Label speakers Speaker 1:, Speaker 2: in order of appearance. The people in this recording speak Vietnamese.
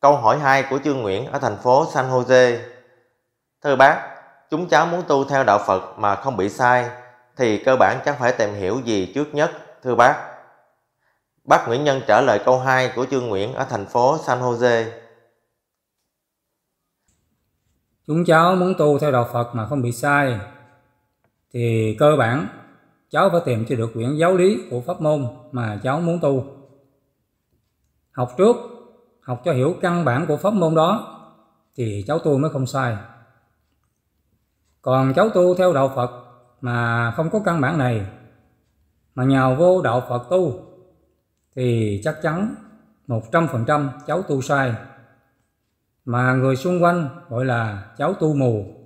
Speaker 1: Câu hỏi 2 của Trương Nguyễn ở thành phố San Jose. Thưa bác, chúng cháu muốn tu theo đạo Phật mà không bị sai thì cơ bản cháu phải tìm hiểu gì trước nhất, thưa bác? Bác Nguyễn Nhân trả lời câu 2 của Trương Nguyễn ở thành phố San Jose.
Speaker 2: Chúng cháu muốn tu theo đạo Phật mà không bị sai thì cơ bản cháu phải tìm cho được quyển giáo lý của pháp môn mà cháu muốn tu. Học trước, học cho hiểu căn bản của pháp môn đó thì cháu tu mới không sai. Còn cháu tu theo đạo Phật mà không có căn bản này, mà nhào vô đạo Phật tu thì chắc chắn 100% cháu tu sai, mà người xung quanh gọi là cháu tu mù.